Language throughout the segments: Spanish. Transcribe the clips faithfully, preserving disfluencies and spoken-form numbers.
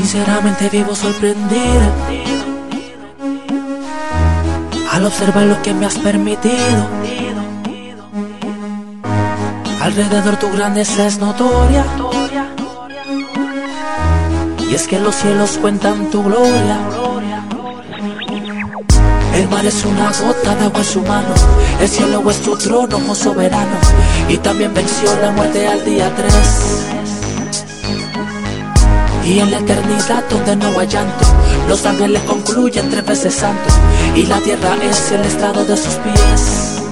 Sinceramente vivo sorprendido al observar lo que me has permitido. Alrededor tu grandeza es notoria, y es que los cielos cuentan tu gloria. El mar es una gota de agua en su mano, el cielo es tu trono, oh soberano, y también venció la muerte al día tres. Y en la eternidad donde no hay llanto, los ángeles concluyen tres veces santos, y la tierra es el estrado de sus pies.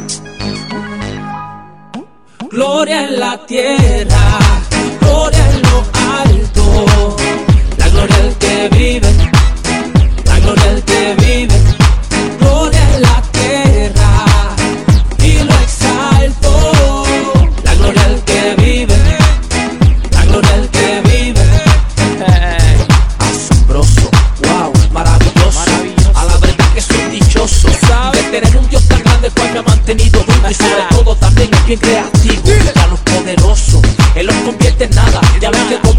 Gloria en la tierra, gloria en lo alto, la gloria del que vive, la gloria del que vive. Gloria en la tierra y lo exalto, la gloria del que vive, la gloria del que vive. Asombroso, wow, maravilloso, maravilloso. A la verdad que soy dichoso, ¿sabes? De tener un Dios tan grande cual me ha mantenido vivo, y sobre todo también es bien creativo. Ya los poderosos, Él los convierte en nada, ya ves que